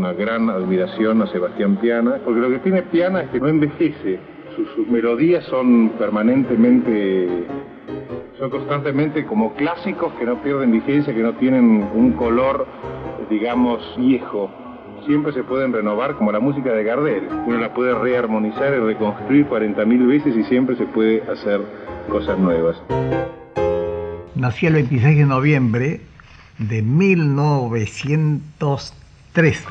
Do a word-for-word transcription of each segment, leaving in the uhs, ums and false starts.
una gran admiración a Sebastián Piana, porque lo que tiene Piana es que no envejece. Sus, sus melodías son permanentemente, son constantemente como clásicos que no pierden vigencia, que no tienen un color, digamos, viejo. Siempre se pueden renovar, como la música de Gardel. Uno la puede rearmonizar y reconstruir cuarenta mil veces y siempre se puede hacer cosas nuevas. Nací el veintiséis de noviembre de mil novecientos tres.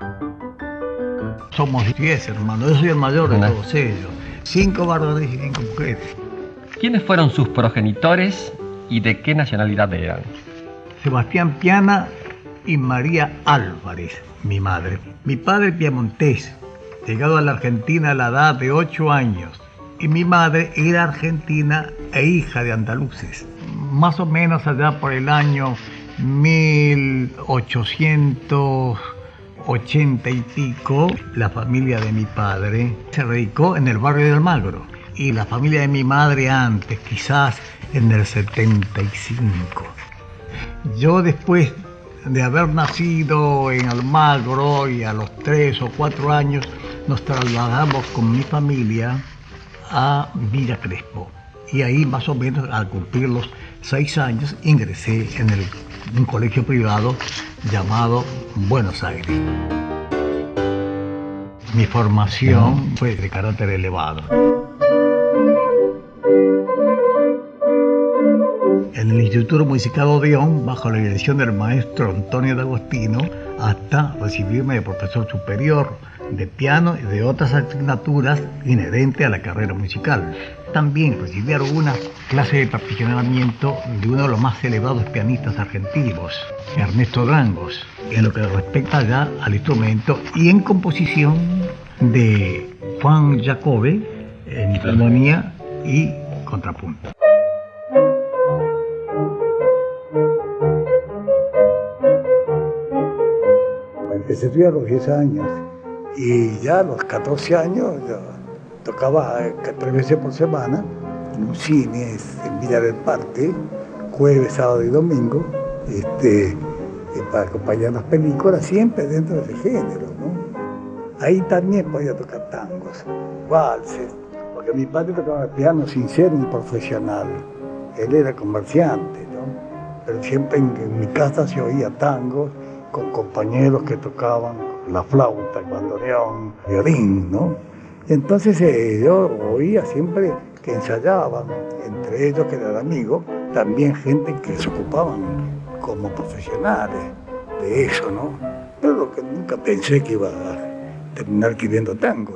Somos diez hermanos, yo soy el mayor de todos ellos. Cinco varones y cinco mujeres. ¿Quiénes fueron sus progenitores y de qué nacionalidad eran? Sebastián Piana y María Álvarez, mi madre. Mi padre piamontés, llegado a la Argentina a la edad de ocho años. Y mi madre era argentina e hija de andaluces. Más o menos allá por el año mil ochocientos ochenta y pico, la familia de mi padre se radicó en el barrio de Almagro. Y la familia de mi madre antes, quizás en el setenta y cinco. Yo después de haber nacido en Almagro y a los tres o cuatro años nos trasladamos con mi familia a Villa Crespo. Y ahí más o menos al cumplir los seis años ingresé en el, un colegio privado llamado Buenos Aires. Mi formación fue de carácter elevado. En el Instituto Musical Odeón, bajo la dirección del maestro Antonio D'Agostino, hasta recibirme de profesor superior de piano y de otras asignaturas inherentes a la carrera musical. También recibí algunas clases de perfeccionamiento de uno de los más celebrados pianistas argentinos, Ernesto Drangos, en lo que respecta ya al instrumento y en composición de Juan Jacobe, en armonía y contrapunto. Empecé a estudiar a los diez años y ya a los catorce años yo tocaba tres veces por semana en un cine en Villa del Parque, jueves, sábado y domingo, este, para acompañar las películas, siempre dentro de ese género, ¿no? Ahí también podía tocar tangos, valses, porque mi padre tocaba el piano sin ser un profesional, él era comerciante, ¿no? Pero siempre en, en mi casa se oía tangos, con compañeros que tocaban la flauta, el bandoneón, el violín, ¿no? Y entonces eh, yo oía siempre que ensayaban, entre ellos que eran amigos, también gente que se ocupaban como profesionales de eso, ¿no? Pero lo que nunca pensé que iba a terminar escribiendo tango.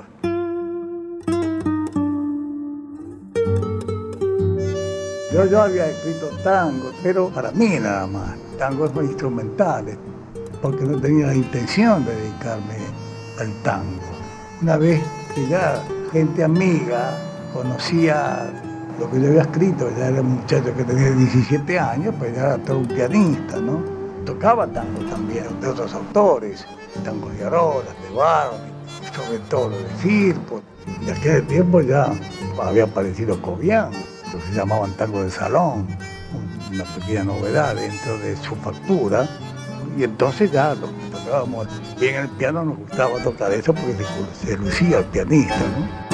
Yo, yo había escrito tango, pero para mí nada más, tangos muy instrumentales, porque no tenía la intención de dedicarme al tango. Una vez que ya gente amiga conocía lo que yo había escrito, ya era un muchacho que tenía diecisiete años, pues ya era todo un pianista, ¿no? Tocaba tango también, de otros autores, tangos de Arolas, de Baroni, sobre todo de Firpo. En aquel tiempo ya había aparecido Cobián, lo que se llamaban tango de salón, una pequeña novedad dentro de su factura. Y entonces ya lo que tocábamos bien el piano, nos gustaba tocar eso porque se, se lucía el pianista, ¿no?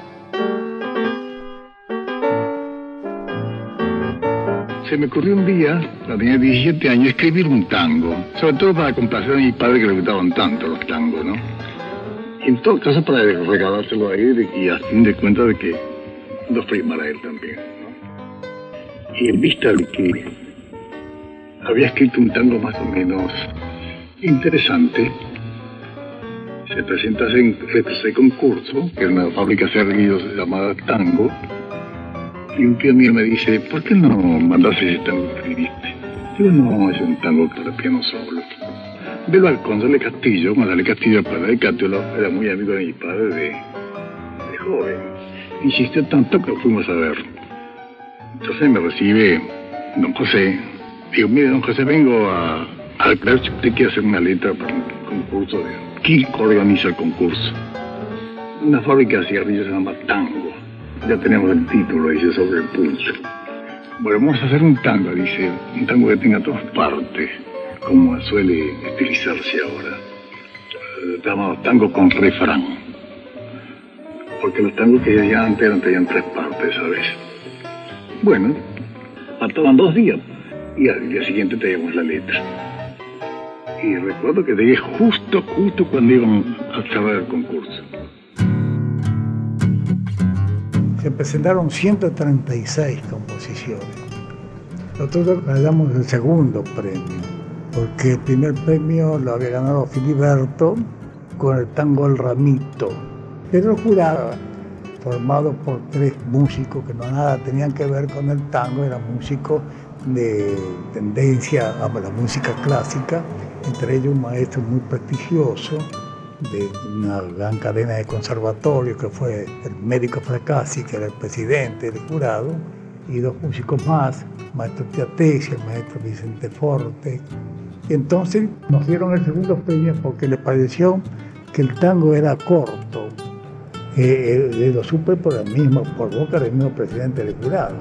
Se me ocurrió un día, cuando tenía diecisiete años, escribir un tango, sobre todo para complacer a mi padre que le gustaban tanto los tangos, ¿no? Y en todo caso para regalárselo a él y a fin de cuentas de que lo firmara él también, ¿no? Y en vista de que había escrito un tango más o menos interesante, se presenta ese concurso, que era una fábrica de servicios llamada Tango, y un tío mío me dice, ¿por qué no mandas ese tango que escribiste? Digo, no, es un tango para piano solo. Velo al González Castillo, González Castillo, el padre de Cátulo, era muy amigo de mi padre de, de joven. Insistió tanto que lo fuimos a ver. Entonces me recibe don José. Digo, mire, don José, vengo a, a ver si usted quiere hacer una letra para un concurso de... ¿Quién organiza el concurso? Una fábrica de cigarrillos se llama Tango. Ya tenemos el título, dice, sobre el pulso. Bueno, vamos a hacer un tango, dice, un tango que tenga todas partes, como suele utilizarse ahora. llamado tango con refrán. Porque los tangos que ya antes eran, tenían tres partes, ¿sabes? Bueno, faltaban dos días y al día siguiente teníamos la letra. Y recuerdo que llegué justo, justo cuando iban a cerrar el concurso. Se presentaron ciento treinta y seis composiciones. Nosotros ganamos el segundo premio, porque el primer premio lo había ganado Filiberto con el tango El Ramito. Pero el jurado, formado por tres músicos que no nada tenían que ver con el tango, eran músicos de tendencia a la música clásica, entre ellos un maestro muy prestigioso de una gran cadena de conservatorio que fue el médico Fracassi, que era el presidente del jurado, y dos músicos más, el maestro Teatesi, el maestro Vicente Forte. Y entonces nos dieron el segundo premio porque les pareció que el tango era corto. Eh, eh, lo supe por el mismo, por boca del mismo presidente del jurado.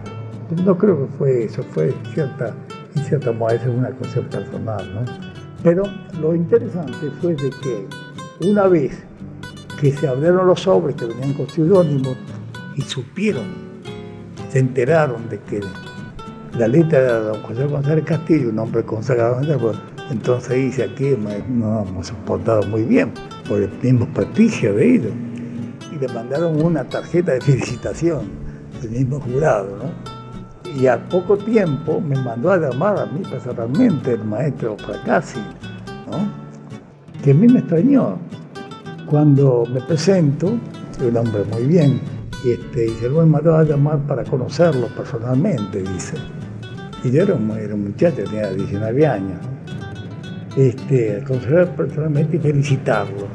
No creo que fue eso, fue cierta, en cierta modo, es una cosa personal, ¿no? Pero lo interesante fue de que una vez que se abrieron los sobres que venían con seudónimos y supieron, se enteraron de que la letra era de don José González Castillo, un hombre consagrado, entonces dice aquí nos hemos soportado muy bien por el mismo prestigio de ellos. Y le mandaron una tarjeta de felicitación del mismo jurado, ¿no? Y al poco tiempo me mandó a llamar a mí personalmente el maestro Fracassi, ¿no? Que a mí me extrañó. Cuando me presento, soy un hombre muy bien, y, este, y se lo me mandó a llamar para conocerlo personalmente, dice. Y yo era un, era un muchacho, tenía diecinueve años, ¿no? Este, conocerlo personalmente y felicitarlo.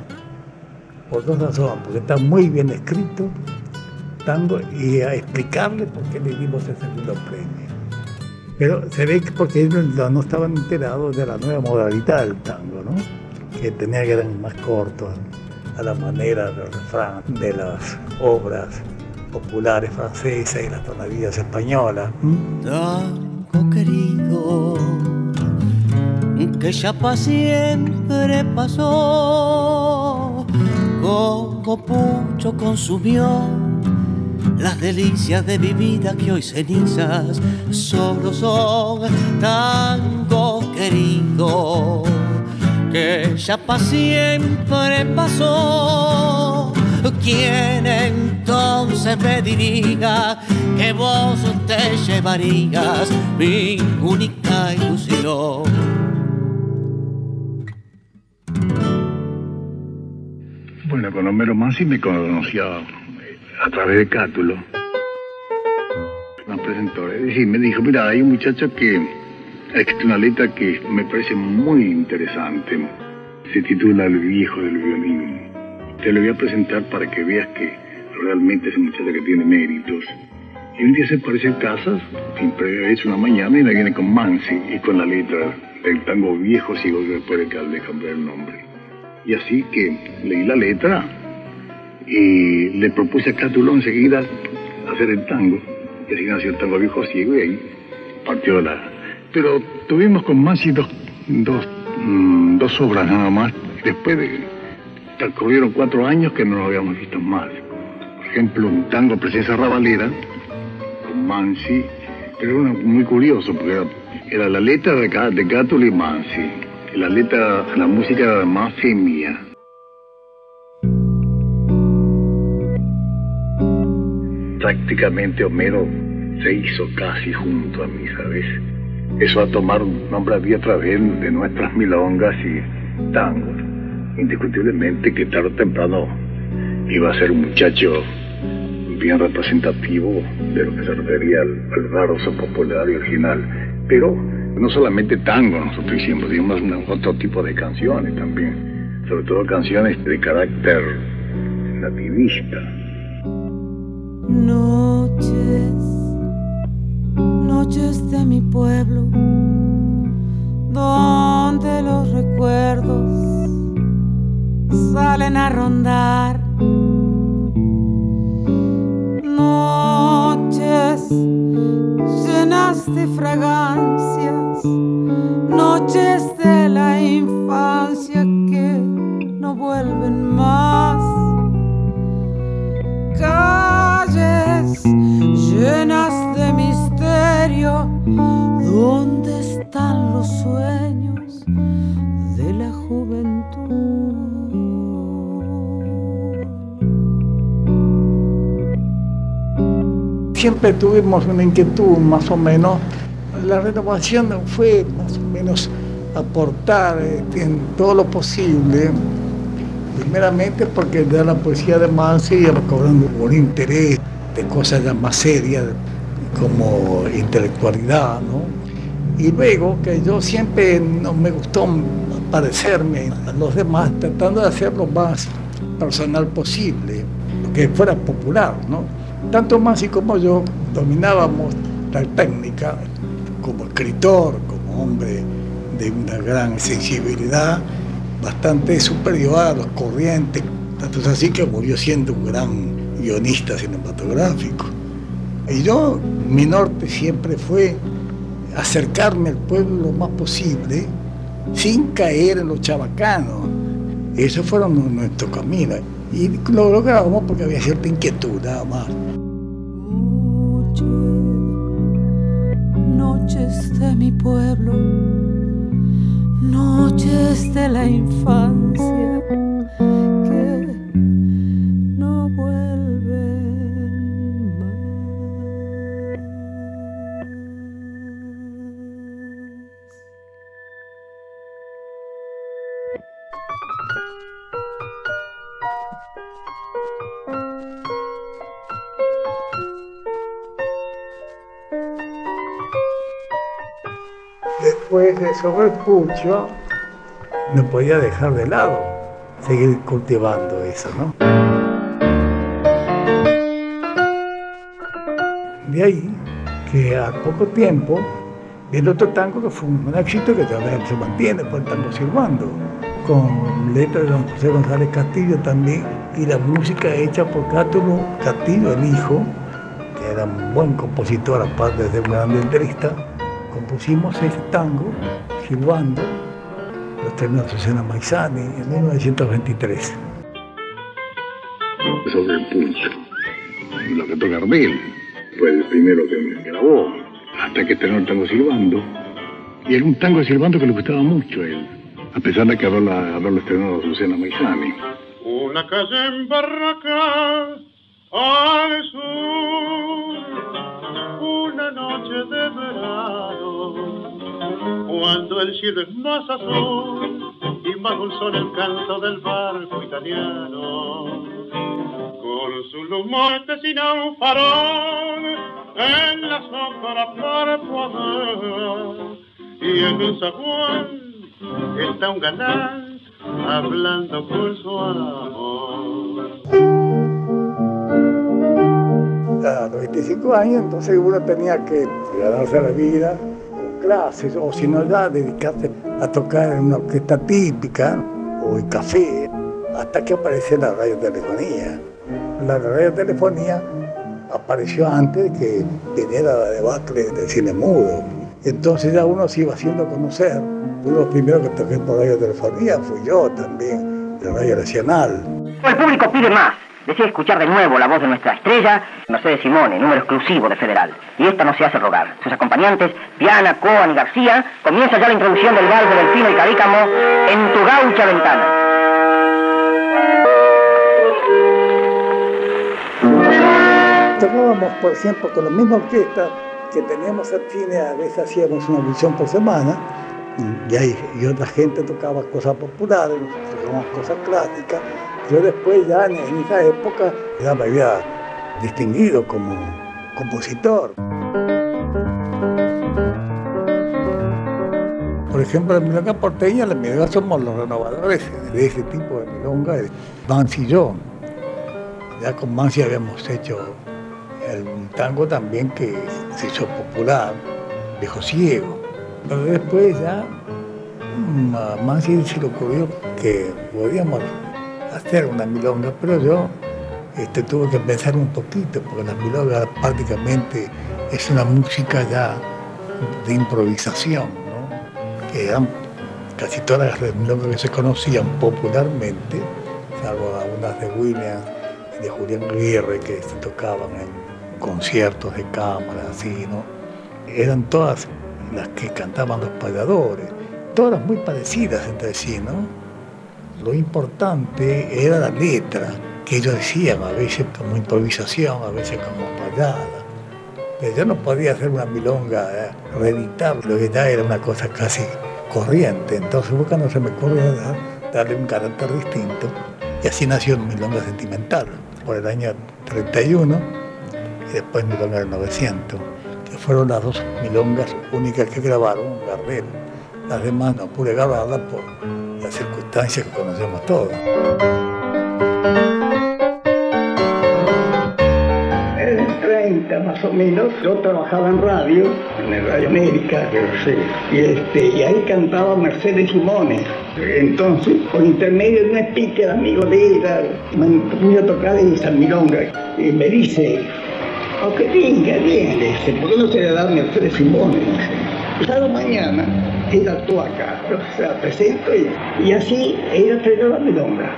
Por dos razones, porque está muy bien escrito, tango, y a explicarle por qué le dimos el segundo premio. Pero se ve que porque ellos no estaban enterados de la nueva modalidad del tango, ¿no? Que tenía que ser más corto, a la manera del refrán de las obras populares francesas y las tonadillas españolas. ¿Mm? Tango querido, que ya pa' siempre pasó, como pucho consumió las delicias de mi vida que hoy cenizas solo son. Tango querido, que ya pa' siempre pasó. ¿Quién entonces me diría que vos te llevarías mi única ilusión? Bueno, con Homero Mansi me conocía a través de Cátulo. Me presentó, es decir, me dijo, mira, hay un muchacho que ha escrito una letra que me parece muy interesante. Se titula El viejo del violín. Te lo voy a presentar para que veas que realmente es un muchacho que tiene méritos. Y un día se aparece en casa, siempre es una mañana, y la viene con Mansi y con la letra del tango viejo, sigo después de que le cambié el nombre. Y así que leí la letra y le propuse a Cátulo enseguida hacer el tango. Y así nació el tango viejo ciego y ahí partió la... Pero tuvimos con Mansi dos, dos, mmm, dos obras nada más. Después de... transcurrieron cuatro años que no nos habíamos visto más. Por ejemplo, un tango Princesa Rabalera con Mansi, pero era muy curioso porque era, era la letra de, de Cátulo y Mansi. La letra, la música era más mía. Prácticamente Homero se hizo casi junto a mí, ¿sabes? Eso a tomar un nombre día a través de nuestras milongas y tangos. Indiscutiblemente que tarde o temprano iba a ser un muchacho bien representativo de lo que se refería al, al raro son popular y original. Pero no solamente tango nosotros hicimos, hicimos otro tipo de canciones también, sobre todo canciones de carácter nativista. Noches, noches de mi pueblo, donde los recuerdos salen a rondar. Noches llenas de fragancias, noches de la infancia que están los sueños de la juventud. Siempre tuvimos una inquietud, más o menos. La renovación fue más o menos aportar en todo lo posible, primeramente porque ya la poesía de Mansi iba cobrando un interés de cosas ya más serias, como intelectualidad, ¿no? Y luego que yo siempre no me gustó parecerme a los demás, tratando de hacer lo más personal posible, que fuera popular, ¿no? Tanto Mansi como yo dominábamos la técnica como escritor, como hombre de una gran sensibilidad, bastante superior a los corrientes, tanto es así que murió siendo un gran guionista cinematográfico. Y yo, mi norte siempre fue acercarme al pueblo lo más posible, sin caer en lo chabacano. Esos fueron nuestros caminos. Y lo logramos porque había cierta inquietud, nada más. Noche, noches de mi pueblo, noches de la infancia que no vuelven más. Después de Sobre el Pucho, no podía dejar de lado seguir cultivando eso, ¿no? De ahí que a poco tiempo viene otro tango que fue un éxito que todavía se mantiene, por el tango Silbando, con letras de don José González Castillo también, y la música hecha por Cátulo Castillo, el hijo, que era un buen compositor, aparte de ser un gran letrista. Compusimos ese tango, Silbando, los terminó Susana Maizani en mil novecientos veintitrés. Sobre el Pucho, lo que toca Gardel, fue el primero que me grabó, hasta que estrenó el tango Silbando. Y era un tango Silbando que le gustaba mucho a él, a pesar de que haberlo estrenado Susana Maizani. Una calle en Barracas, al sur, una noche de verano, cuando el cielo es más azul y más dulzón el canto del barco italiano, con su luz mortecina un farol en la sombra parpadea, y en un zaguán está un galán hablando con su amor. A los veinticinco años, entonces uno tenía que ganarse la vida con clases, o si no ya dedicarse a tocar en una orquesta típica o en café, hasta que apareció la radiotelefonía. La radiotelefonía apareció antes de que viniera la debacle del cine mudo. Entonces ya uno se iba haciendo conocer. Uno de los primeros que toqué por radiotelefonía fui yo también, de Radio Nacional. El público pide más. Desea escuchar de nuevo la voz de nuestra estrella, Mercedes Simone, número exclusivo de Federal. Y esta no se hace rogar. Sus acompañantes, Piana, Coan y García, comienza ya la introducción del vals de Delfino y Cadícamo en tu gaucha ventana. Tocábamos, por ejemplo, con la misma orquesta que teníamos al cine, a veces hacíamos una audición por semana, y, ahí, y otra gente tocaba cosas populares, nosotros tocábamos cosas clásicas. Yo después ya en, en esa época ya me había distinguido como compositor. Por ejemplo, la milonga porteña, la milonga somos los renovadores de ese tipo de milonga, Mansi y yo. Ya con Mansi habíamos hecho el tango también que se hizo popular, Viejo Ciego. Pero después ya a Mansi se le ocurrió que podíamos hacer una milonga, pero yo este, tuve que pensar un poquito, porque la milonga prácticamente es una música ya de improvisación, ¿no? Que eran casi todas las milongas que se conocían popularmente, salvo algunas de Williams y de Julián Aguirre que se tocaban en conciertos de cámara, así, ¿no? Eran todas las que cantaban los payadores, todas muy parecidas entre sí, ¿no? Lo importante era la letra, que ellos decían, a veces como improvisación, a veces como payada. Pero yo no podía hacer una milonga, eh, reeditar, lo que ya era una cosa casi corriente. Entonces busca no se me ocurrió dar, darle un carácter distinto. Y así nació Milonga Sentimental, por el año treinta y uno, y después Milonga del novecientos, que fueron las dos milongas únicas que grabaron Gardel. Las demás no pude grabarlas por las circunstancias que conocemos todos. En el treinta más o menos, yo trabajaba en radio, en el Radio América, sí. y, este, y ahí cantaba Mercedes Simone. Entonces, por intermedio de un speaker amigo de ella, me pude tocar esa milonga y me dice, oh, que venga, bien, le dice, ¿por qué no se le da a Mercedes Simone? Pasado mañana, ella actúa acá, o sea, presento y, y así ella estrenó la milonga.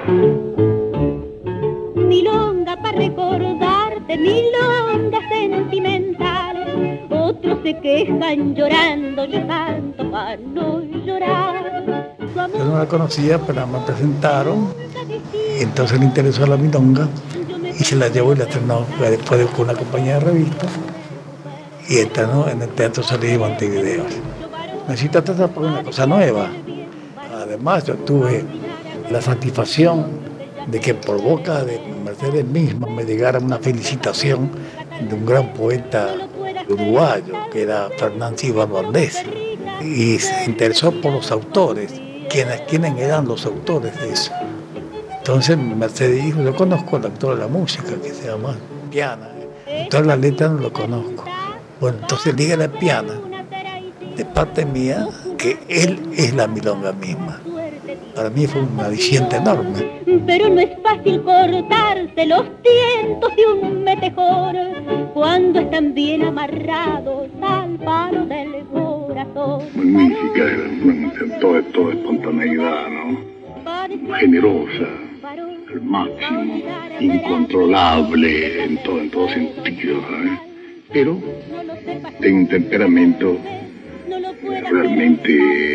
Milonga para recordarte, milonga sentimental. Otros se quejan llorando, yo canto para no llorar. Yo no la conocía, pero me presentaron, y entonces le interesó la milonga y se la llevó y la estrenó después con una compañía de revistas y estrenó en el Teatro Solís de Montevideo. Necesito tratar por una cosa nueva. Además, yo tuve la satisfacción de que por boca de Mercedes misma me llegara una felicitación de un gran poeta uruguayo, que era Fernán Silva Valdés, y se interesó por los autores, quiénes, quiénes eran los autores de eso. Entonces Mercedes dijo, yo conozco al autor de la música, que se llama Piana, entonces la letra no lo conozco. Bueno, entonces dígale a Piana, de parte mía, que él es la milonga misma. Para mí fue un aliciente enorme. Pero no es fácil cortarse los tientos de un metejor cuando están bien amarrados al palo del corazón. Magnífica, era toda, toda espontaneidad, ¿no? Generosa, al máximo, incontrolable en todo, en todo sentido, ¿sabes? Pero de un temperamento realmente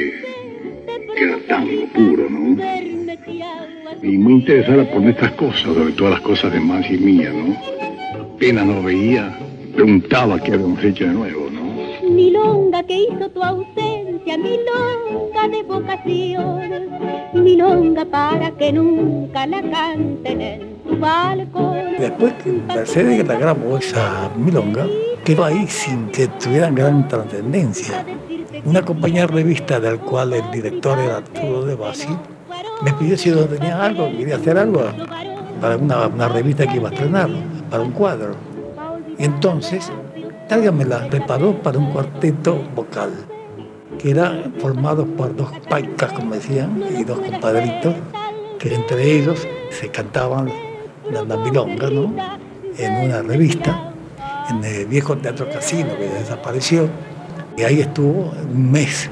que era tango puro, ¿no? Y muy interesada por estas cosas, sobre todas las cosas de Mansi y mía, ¿no? Apenas nos veía, preguntaba qué habíamos hecho de nuevo, ¿no? Milonga que hizo tu ausencia, milonga de vocación, milonga para que nunca la canten en tu balcón. Después que Mercedes la grabó esa milonga, quedó ahí sin que tuvieran gran trascendencia. Una compañía de revista del cual el director era Arturo de Bassi me pidió si yo tenía algo, quería hacer algo para una, una revista que iba a estrenar, para un cuadro. Y entonces, alguien me la preparó para un cuarteto vocal, que era formado por dos paicas, como decían, y dos compadritos, que entre ellos se cantaban la, la milonga, ¿no? En una revista, en el viejo Teatro Casino, que ya desapareció. Y ahí estuvo un mes.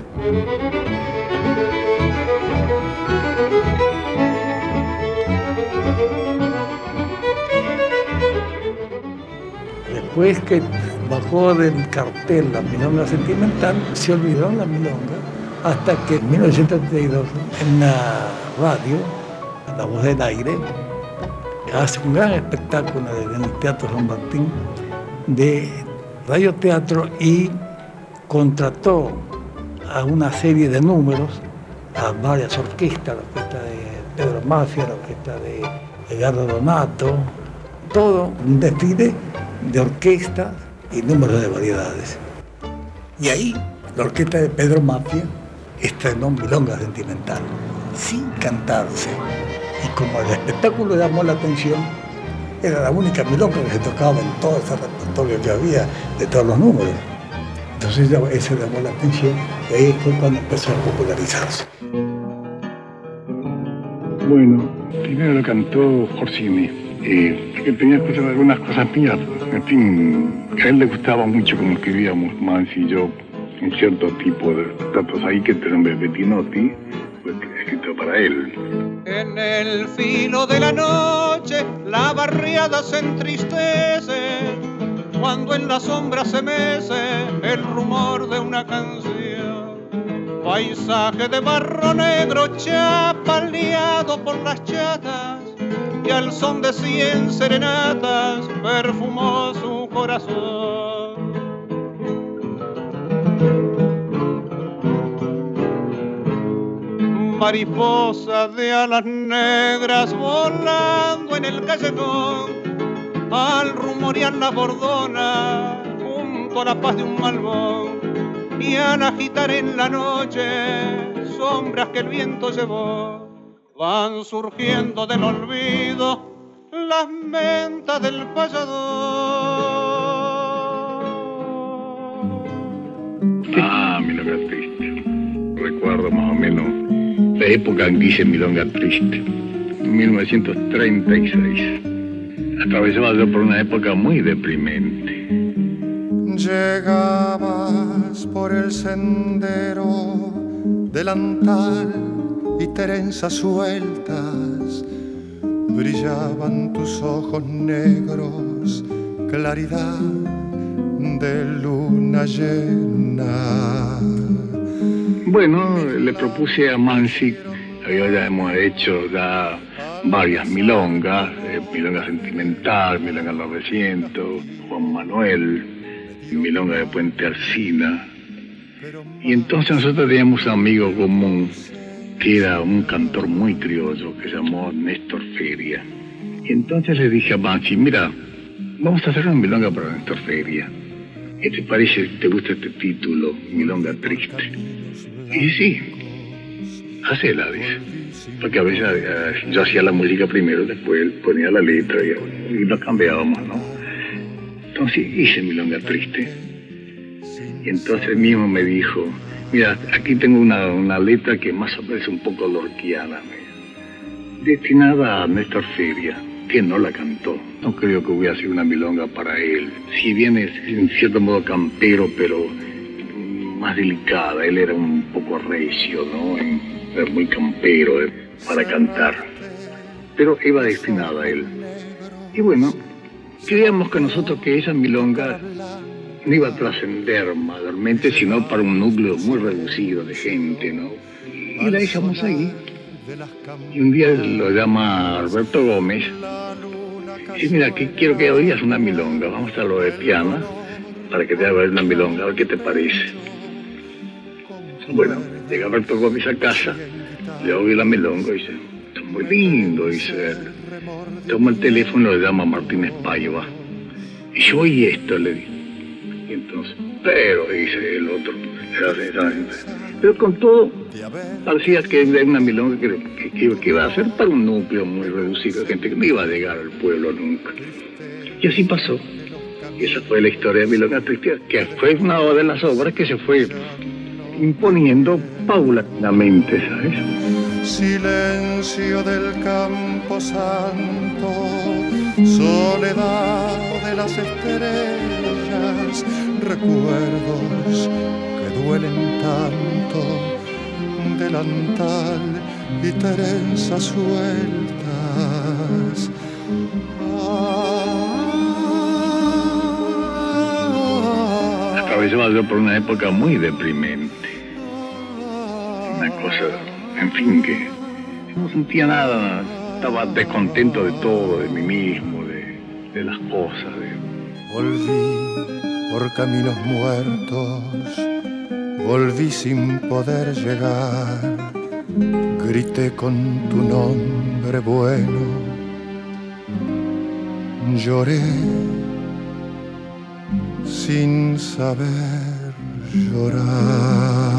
Después que bajó del cartel la milonga sentimental, se olvidó la milonga, hasta que en mil novecientos treinta y dos, en la radio, La Voz del Aire, hace un gran espectáculo en el Teatro San Martín de radioteatro y contrató a una serie de números, a varias orquestas, la orquesta de Pedro Mafia, la orquesta de Edgardo Donato, todo un desfile de orquestas y números de variedades. Y ahí la orquesta de Pedro Mafia estrenó Milonga Sentimental, sin cantarse. Y como el espectáculo llamó la atención, era la única milonga que se tocaba en todo ese repertorio que había de todos los números. Entonces eso llamó la atención y ahí fue cuando empezó a popularizarse. Bueno, primero lo cantó Orsini, eh, que tenía cosas, algunas cosas mías, en fin, a él le gustaba mucho como escribíamos Mansi y yo en cierto tipo de datos ahí, que el nombre de Bettinotti fue escrito para él. En el filo de la noche la barriada se entristece cuando en la sombra se mece el rumor de una canción. Paisaje de barro negro chapaleado por las chatas, y al son de cien serenatas perfumó su corazón. Mariposa de alas negras volando en el callejón, al rumorear la bordona junto a la paz de un malvón, y al agitar en la noche sombras que el viento llevó, van surgiendo del olvido las mentas del payador. Ah, Milonga Triste. Recuerdo más o menos la época en que hice Milonga Triste, mil novecientos treinta y seis. Atravesaba yo por una época muy deprimente. Llegabas por el sendero, delantal y trenzas sueltas, brillaban tus ojos negros, claridad de luna llena. Bueno, le propuse a Mansi, ya hemos hecho ya varias milongas, eh, milonga sentimental, milonga novecientos, Juan Manuel, milonga de Puente Alsina. Y entonces nosotros teníamos un amigo común que era un cantor muy criollo que se llamó Néstor Feria. Y entonces le dije a Mansi, mira, vamos a hacer una milonga para Néstor Feria. ¿Qué te parece, te gusta este título, Milonga Triste? Y sí, hacela, dice. Porque a veces eh, yo hacía la música primero, después él ponía la letra y, y lo cambiábamos, ¿no? Entonces hice Milonga Triste. Y entonces él mismo me dijo, mira, aquí tengo una, una letra que más o menos es un poco lorquiana, destinada a Néstor Feria, que no la cantó. No creo que hubiera sido una milonga para él. Si bien es en cierto modo campero, pero más delicada. Él era un poco recio, ¿no? Era muy campero eh, para cantar. Pero iba destinada a él. Y bueno, creíamos que nosotros que esa milonga no iba a trascender mayormente, sino para un núcleo muy reducido de gente, ¿no? Y la dejamos ahí. Y un día lo llama Alberto Gómez. Y dice, mira, que quiero que oigas una milonga. Vamos a lo de piano para que te haga ver una milonga, a ver qué te parece. Bueno, llega Alberto Gómez a casa, le oye la milonga y dice, está muy lindo, dice él. Toma el teléfono y le llama a Martínez Paiva. Y yo oí esto, le dije. Y entonces, pero, dice el otro, pero con todo, parecía que era una milonga que, que, que iba a ser para un núcleo muy reducido de gente que no iba a llegar al pueblo nunca. Y así pasó. Y esa fue la historia de Milonga Triste, que fue una de las obras que se fue imponiendo paulatinamente, ¿sabes? Silencio del campo santo, soledad de las estrellas, recuerdos que duelen tanto, delantal y trenzas sueltas. Atravesaba yo por una época muy deprimente. Una cosa, en fin, que no sentía nada, estaba descontento de todo, de mí mismo, de, de las cosas. De... Volví por caminos muertos, volví sin poder llegar, grité con tu nombre bueno, lloré sin saber llorar.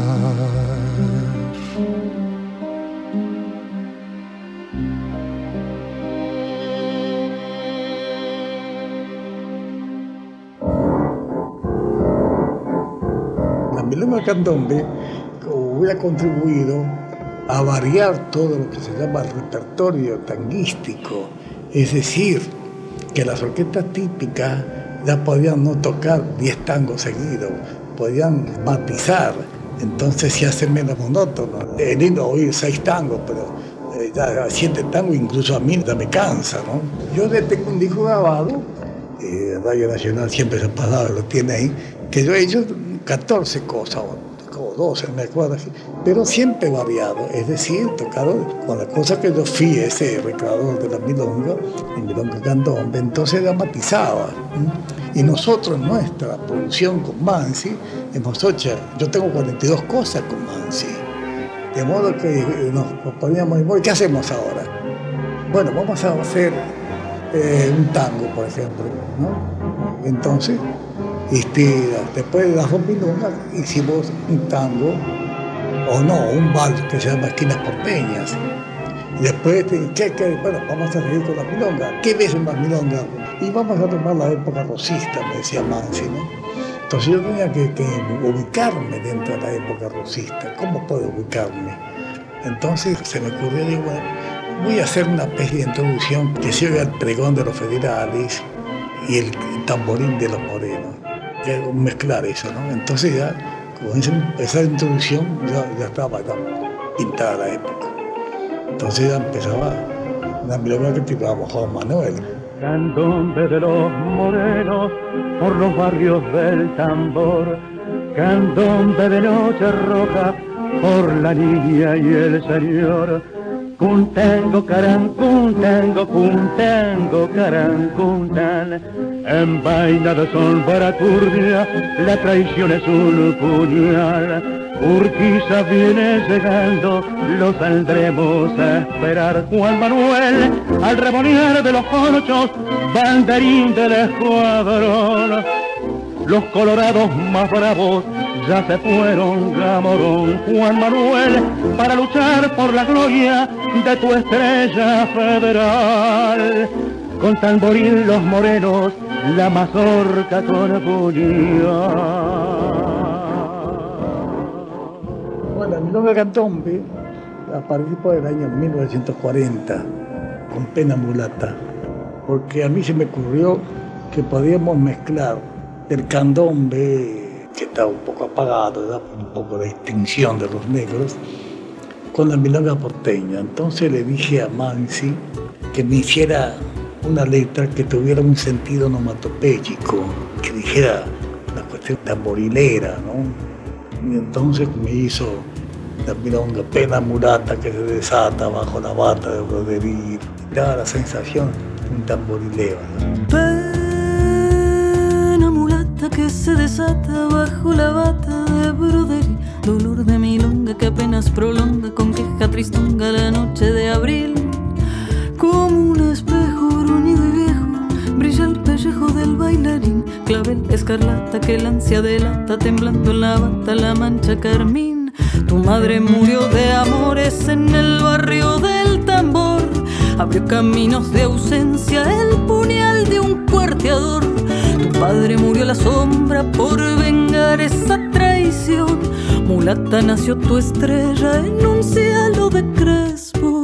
La milonga candombe hubiera contribuido a variar todo lo que se llama repertorio tanguístico, es decir, que las orquestas típicas ya podían no tocar diez tangos seguidos, podían matizar, entonces se hace menos monótono. Es lindo oír seis tangos, pero eh, ya siete tangos incluso a mí ya me cansa, ¿no? Yo le tengo un disco grabado eh, Radio Nacional siempre se pasaba, lo tiene ahí, que yo he hecho catorce cosas, como doce, me acuerdo, pero siempre variado, es decir, tocado con la cosa que yo fui ese recreador de la milonga, el milonga candombe, entonces dramatizaba. ¿sí? Y nosotros, nuestra producción con Mansi, hemos hecho, yo tengo cuarenta y dos cosas con Mansi, de modo que nos poníamos, ¿qué hacemos ahora? Bueno, vamos a hacer eh, un tango, por ejemplo, ¿no? Entonces, Este, después de las dos milongas hicimos un tango, o no, un vals que se llama Esquinas Porteñas. Y después, ¿qué, qué? Bueno, vamos a seguir con la milonga. ¿Qué ves en las milongas? Y vamos a tomar la época rosista, me decía Mansi, ¿no? Entonces yo tenía que, que ubicarme dentro de la época rosista. ¿Cómo puedo ubicarme? Entonces se me ocurrió, digo, bueno, voy a hacer una especie de introducción que se oiga el pregón de los federales y el tamborín de los morenos. Mezclar eso, ¿no? Entonces ya, con esa, esa introducción, ya, ya estaba ya pintada la época. Entonces ya empezaba una milonga que titulábamos Juan Manuel. Candombe de los morenos por los barrios del tambor, candombe de noche roja por la niña y el señor. Cuntango, caran, cuntango, cuntango, caran, cuntan. En vaina de sol para turbia, la traición es un puñal. Urquiza viene llegando, lo saldremos a esperar. Juan Manuel, al remonear de los conchos, banderín del escuadrón. Los colorados más bravos ya se fueron, Gamorón. Juan Manuel, para luchar por la gloria de tu estrella federal. Con tamboril los morenos, la mazorca con puñal. Bueno, la milonga candombe apareció por el año mil novecientos cuarenta, con Pena Mulata, porque a mí se me ocurrió que podíamos mezclar el candombe, que estaba un poco apagado, ¿verdad? Un poco de extinción de los negros, con la milonga porteña. Entonces le dije a Mansi que me hiciera una letra que tuviera un sentido onomatopéyico, que dijera la cuestión tamborilera, ¿no? Y entonces me hizo la milonga Pena Mulata que se desata bajo la bata de brodería. Daba la sensación de un tamborileo, ¿no? Pena mulata que se desata bajo la bata de brodería. Dolor de milonga que apenas prolonga con queja tristonga la noche de abril. Como un espejo bruñido y viejo, brilla el pellejo del bailarín. Clavel escarlata que el ansia delata, temblando en la bata la mancha carmín. Tu madre murió de amores en el barrio del tambor. Abrió caminos de ausencia el puñal de un cuarteador. Tu padre murió a la sombra por vengar esa traición. Mulata nació tu estrella en un cielo de crespo.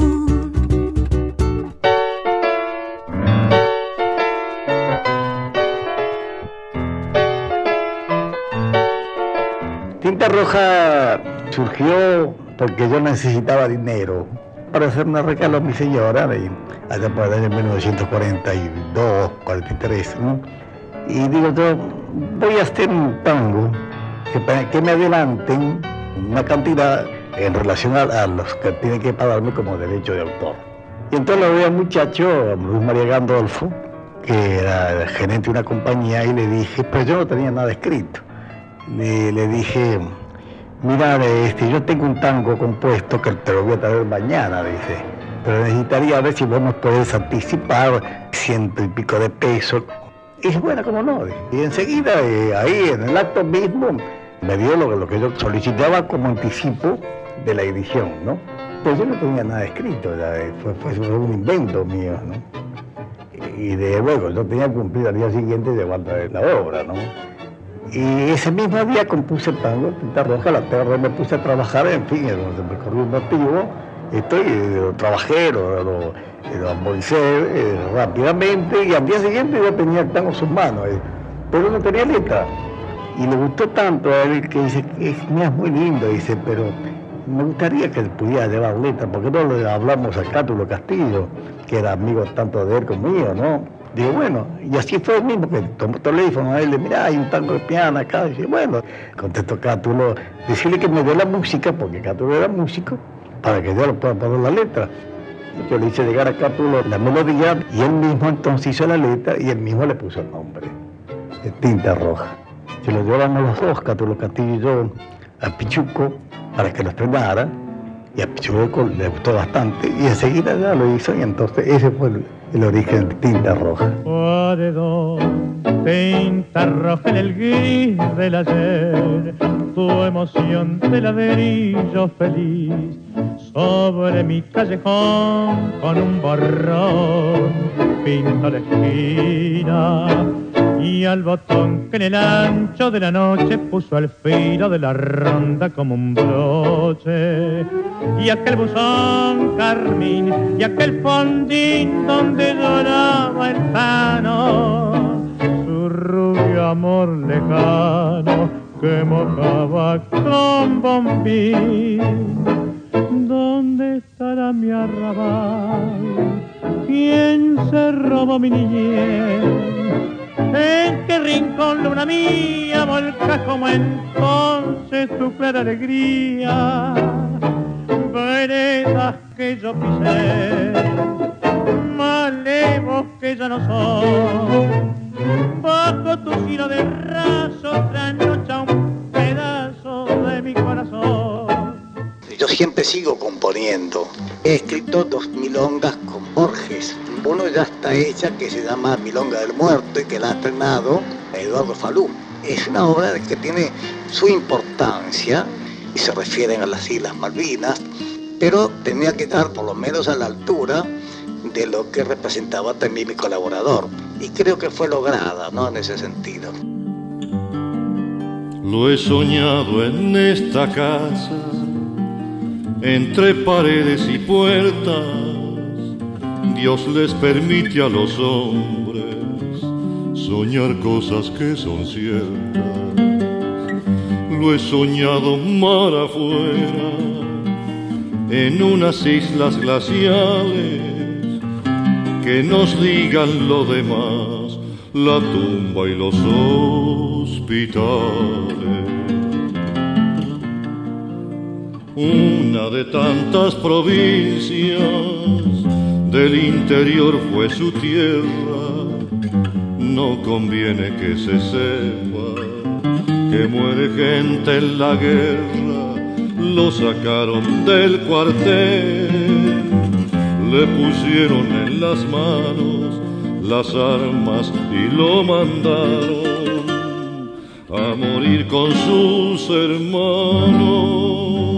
Tinta Roja surgió porque yo necesitaba dinero para hacer un regalo a mi señora, de, allá por el año mil novecientos cuarenta y dos, cuarenta y tres, ¿no? Y digo yo, voy a hacer un tango que, que me adelanten una cantidad en relación a, a los que tienen que pagarme como derecho de autor. Y entonces lo veo al muchacho, a Luis María Gandolfo, que era el gerente de una compañía, y le dije, pero yo no tenía nada escrito. Le, le dije, mira, este, yo tengo un tango compuesto que te lo voy a traer mañana, dice, pero necesitaría ver si vos nos podés anticipar ciento y pico de pesos. Y dije, bueno, ¿cómo no? Y enseguida, eh, ahí en el acto mismo, me dio lo, lo que yo solicitaba como anticipo de la edición, ¿no? Pero yo no tenía nada escrito, ya, fue, fue, fue un invento mío, ¿no? Y de luego, yo tenía que cumplir al día siguiente llevando la obra, ¿no? Y ese mismo día compuse el tango, Tinta Roja, la tierra, me puse a trabajar, en fin, me corrí un motivo, estoy, lo trabajé, lo, lo, lo amoricé eh, rápidamente, y al día siguiente yo tenía el tango en sus manos, eh, pero no tenía letra. Y le gustó tanto a él que dice, es, mira, es muy lindo, dice, pero me gustaría que él pudiera llevar letra, porque no le hablamos a Cátulo Castillo, que era amigo tanto de él como mío, ¿no? Digo, bueno, y así fue el mismo que tomó el teléfono a él, le mira, hay un tango de piano acá. Y dice, bueno, contestó Cátulo, decirle que me dé la música, porque Cátulo era músico, para que yo le pueda poner la letra. Yo le hice llegar a Cátulo la melodía y él mismo entonces hizo la letra y él mismo le puso el nombre, de Tinta Roja. Se lo llevamos los dos, Cátulo Castillo y yo, a Pichuco para que lo estrenara, y a Pichuco le gustó bastante, y enseguida ya lo hizo, y entonces ese fue el, el origen de Tinta Roja. Paredón, tinta roja en el gris del ayer, tu emoción de ladrillo feliz, sobre mi callejón con un borrón pinto la esquina, y al botón que en el ancho de la noche puso al filo de la ronda como un broche, y aquel buzón carmín y aquel fondín donde lloraba el pano, su rubio amor lejano que mojaba con bombín. ¿Dónde estará mi arrabal? ¿Quién se robó mi niñez? ¿En qué rincón, luna mía, volca como entonces tu clara alegría? Veredas que yo pisé, malevos que ya no son, bajo tu giro de raso trasnocha un pedazo de mi corazón. Yo siempre sigo componiendo. He escrito dos milongas con Borges. Uno ya está hecha, que se llama Milonga del Muerto, y que la ha estrenado Eduardo Falú. Es una obra que tiene su importancia y se refieren a las Islas Malvinas, pero tenía que estar por lo menos a la altura de lo que representaba también mi colaborador. Y creo que fue lograda, ¿no?, en ese sentido. Lo he soñado en esta casa, entre paredes y puertas, Dios les permite a los hombres soñar cosas que son ciertas. Lo he soñado mar afuera, en unas islas glaciales, que nos digan lo demás, la tumba y los hospitales. Una de tantas provincias, del interior fue su tierra. No conviene que se sepa que muere gente en la guerra. Lo sacaron del cuartel, le pusieron en las manos las armas y lo mandaron a morir con sus hermanos.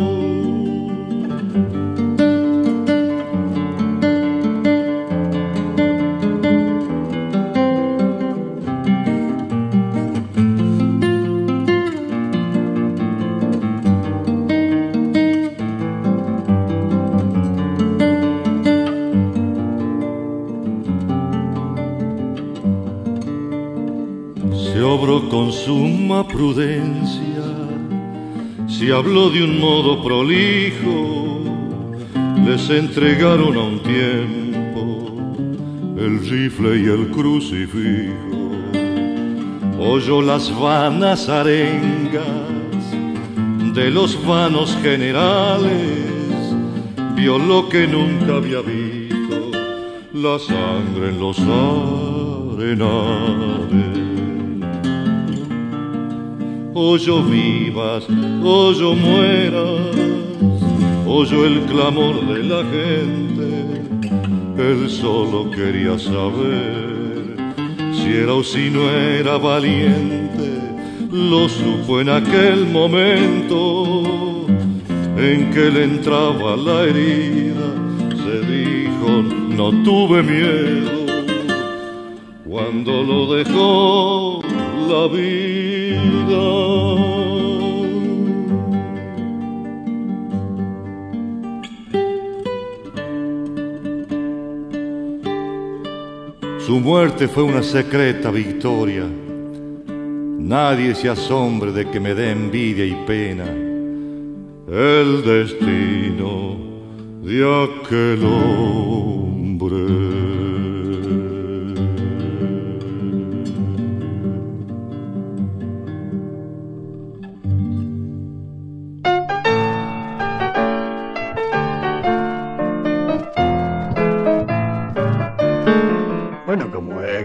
Con suma prudencia se habló de un modo prolijo, les entregaron a un tiempo el rifle y el crucifijo. Oyó las vanas arengas de los vanos generales, vio lo que nunca había visto, la sangre en los arenales. Oyó vivas, oyó mueras, oyó el clamor de la gente. Él solo quería saber si era o si no era valiente. Lo supo en aquel momento en que le entraba la herida. Se dijo, no tuve miedo, cuando lo dejó la vida. Su muerte fue una secreta victoria. Nadie se asombre de que me dé envidia y pena el destino de aquel hombre.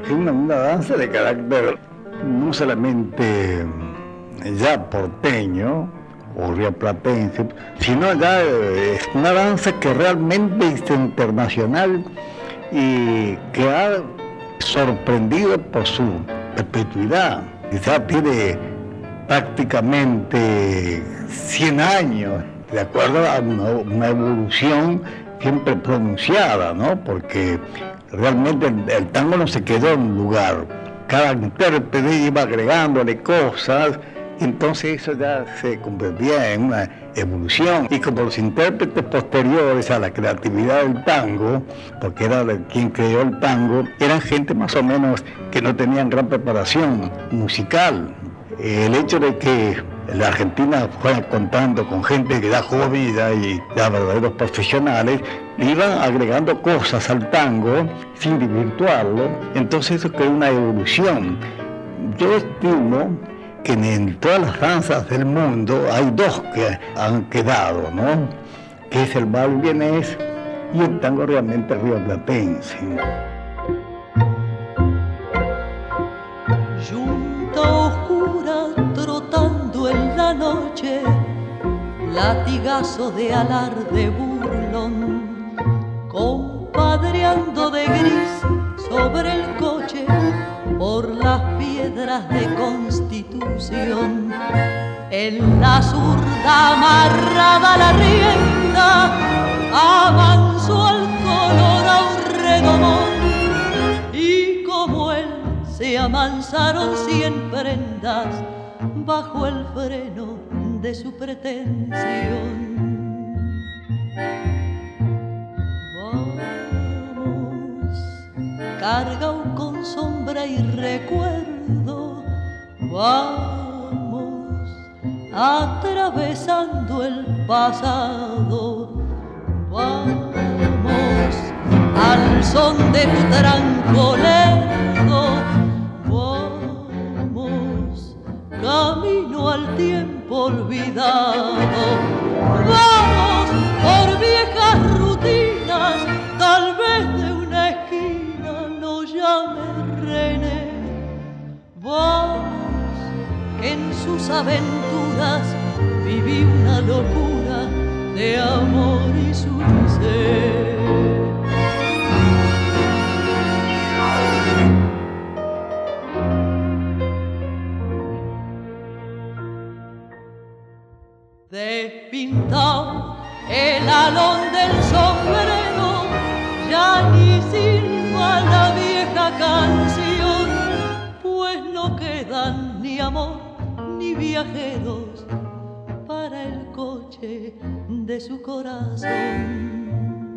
es una, una danza de carácter no solamente ya porteño o rioplatense, sino ya es una danza que realmente es internacional y que ha sorprendido por su perpetuidad. Ya tiene prácticamente cien años, de acuerdo a una, una evolución siempre pronunciada, ¿no? Porque realmente el, el tango no se quedó en un lugar. Cada intérprete iba agregándole cosas, y entonces eso ya se convertía en una evolución. Y como los intérpretes posteriores a la creatividad del tango, porque era quien creó el tango, eran gente más o menos que no tenían gran preparación musical. El hecho de que la Argentina fuera contando con gente que era joven y ya, y ya verdaderos profesionales, iban agregando cosas al tango sin desvirtuarlo, entonces eso creó una evolución. Yo estimo que en todas las danzas del mundo hay dos que han quedado, ¿no? Que es el vals vienés y el tango realmente rioplatense. Yunta oscura trotando en la noche, latigazo de alarde burlón, compadreando de gris sobre el coche por las piedras de Constitución. En la zurda amarrada la rienda, avanzó al color a un redomón, y como él se amansaron cien prendas bajo el freno de su pretensión. Vamos, cargado con sombra y recuerdo, vamos, atravesando el pasado, vamos, al son de tu tranco lerdo, vamos, camino al tiempo olvidado, vamos, por viejas rutinas, tal vez de una esquina no llame René, vamos, que en sus aventuras viví una locura de amor y su ser. Despintado el alón del sombrero, ya ni silba la vieja canción, pues no quedan ni amor ni viajeros para el coche de su corazón.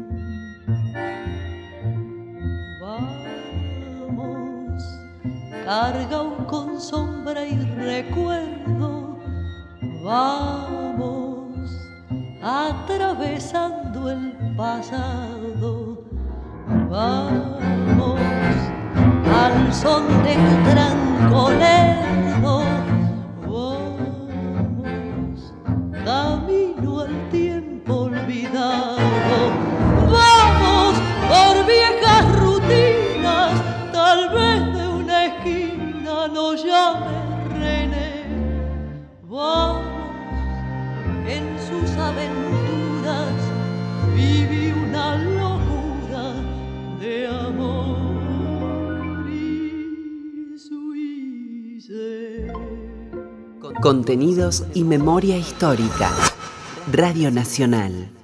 Vamos, cargado con sombra y recuerdo, vamos, atravesando el pasado, vamos, al son de tu tranco lerdo, vamos, camino al tiempo olvidado, vamos, por viejas rutinas, tal vez de una esquina no llame René, vamos, en sus aventuras viví una locura de amor y su ser. Contenidos y memoria histórica. Radio Nacional.